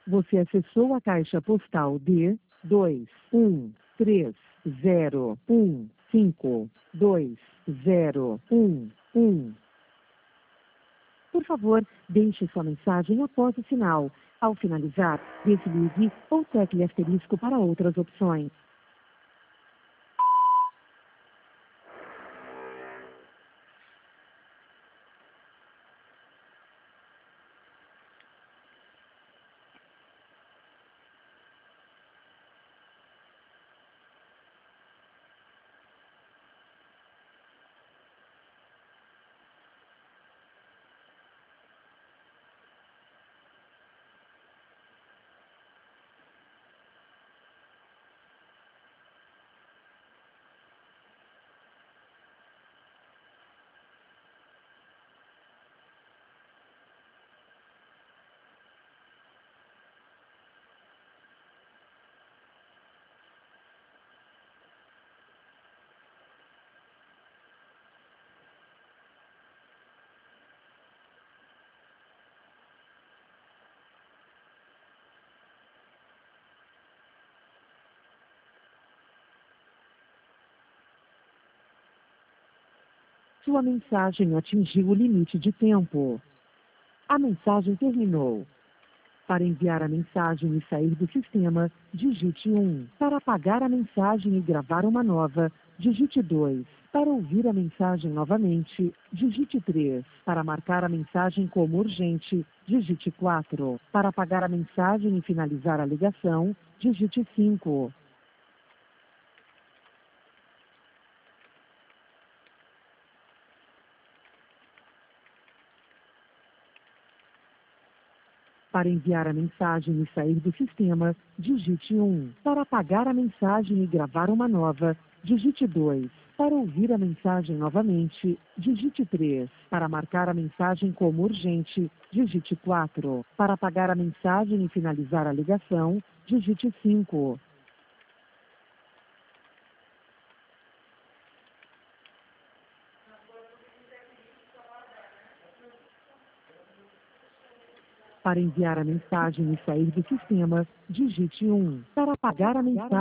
Você acessou a caixa postal D 2130152011. Por favor, deixe sua mensagem após o sinal. Ao finalizar, desligue ou tecle asterisco para outras opções. Sua mensagem atingiu o limite de tempo. A mensagem terminou. Para enviar a mensagem e sair do sistema, digite 1. Para apagar a mensagem e gravar uma nova, digite 2. Para ouvir a mensagem novamente, digite 3. Para marcar a mensagem como urgente, digite 4. Para apagar a mensagem e finalizar a ligação, digite 5. Para enviar a mensagem e sair do sistema, digite 1. Para apagar a mensagem e gravar uma nova, digite 2. Para ouvir a mensagem novamente, digite 3. Para marcar a mensagem como urgente, digite 4. Para apagar a mensagem e finalizar a ligação, digite 5. Para enviar a mensagem e sair do sistema, digite 1. Para apagar a mensagem